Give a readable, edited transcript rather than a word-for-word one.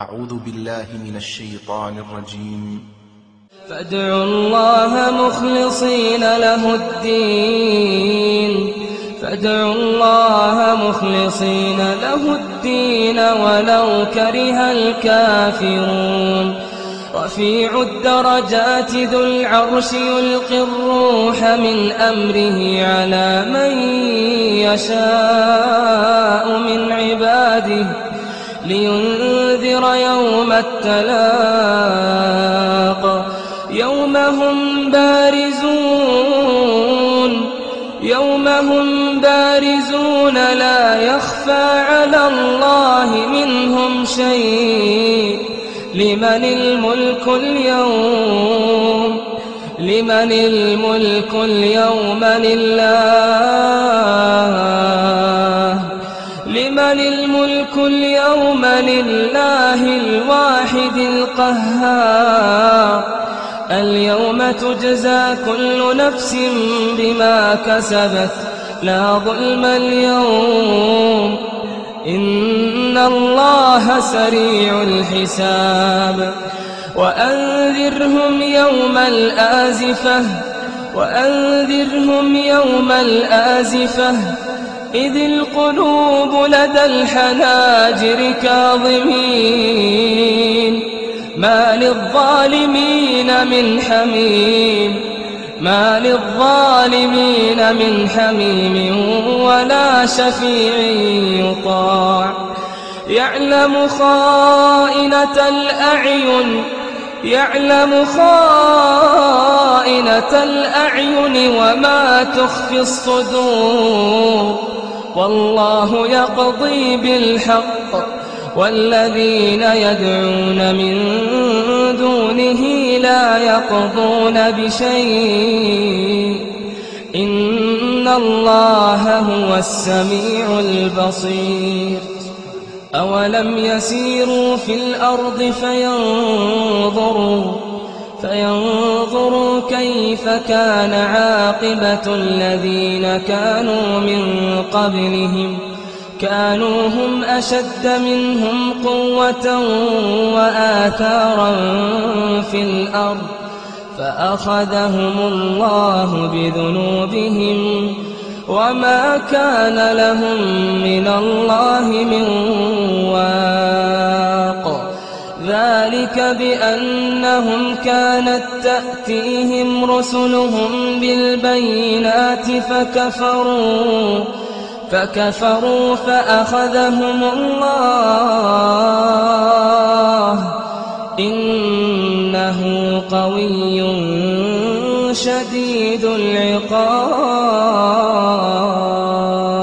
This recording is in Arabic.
أعوذ بالله من الشيطان الرجيم. فادعوا الله مخلصين له الدين، فادعوا الله مخلصين له الدين ولو كره الكافرون. رفيع الدرجات ذو العرش يلقي الروح من أمره على من يشاء من عباده لينذر يوم التلاق يوم هم بارزون لا يخفى على الله منهم شيء. لمن الملك اليوم لله الواحد القهار. اليوم تجزى كل نفس بما كسبت لا ظلم اليوم إن الله سريع الحساب. وأنذرهم يوم الآزفة إذ القلوب لدى الحناجر كاظمين ما للظالمين من حميم ولا شفيع يطاع. يعلم خائنة الأعين وما تخفي الصدور. والله يقضي بالحق والذين يدعون من دونه لا يقضون بشيء إن الله هو السميع البصير. أولم يسيروا في الأرض فينظروا كيف كان عاقبة الذين كانوا من قبلهم كانوا هم أشد منهم قوة وآثارا في الأرض فأخذهم الله بذنوبهم وما كان لهم من الله من واق. ذلك بأنهم كانت تأتيهم رسلهم بالبينات فكفروا فأخذهم الله إنه قوي شديد العقاب.